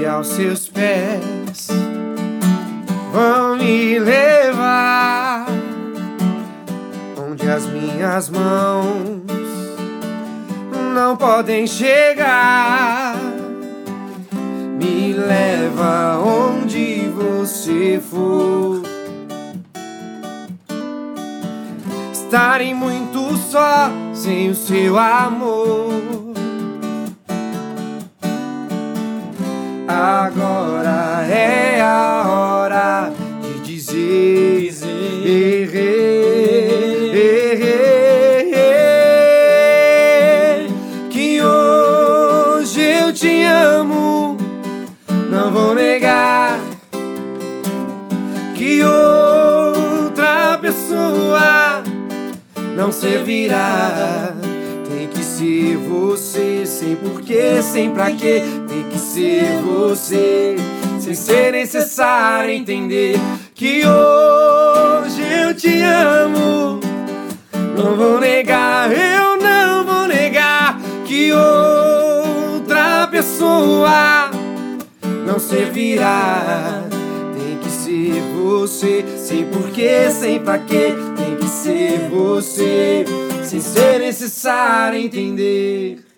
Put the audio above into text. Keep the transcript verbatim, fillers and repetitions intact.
e aos seus pés vão me levar onde as minhas mãos não podem chegar. Me leva onde você for. Estarei muito só sem o seu amor. Agora é a hora de dizer, errei, errei, errei, que hoje eu te amo. Não vou negar que outra pessoa não servirá. Tem que ser você, sem porquê, sem pra quê. Tem que ser você, sem ser necessário entender que hoje eu te amo. Não vou negar, eu não vou negar que outra pessoa não servirá. Tem que ser você, sem porquê, sem pra quê. Tem que ser você, sem ser necessário entender.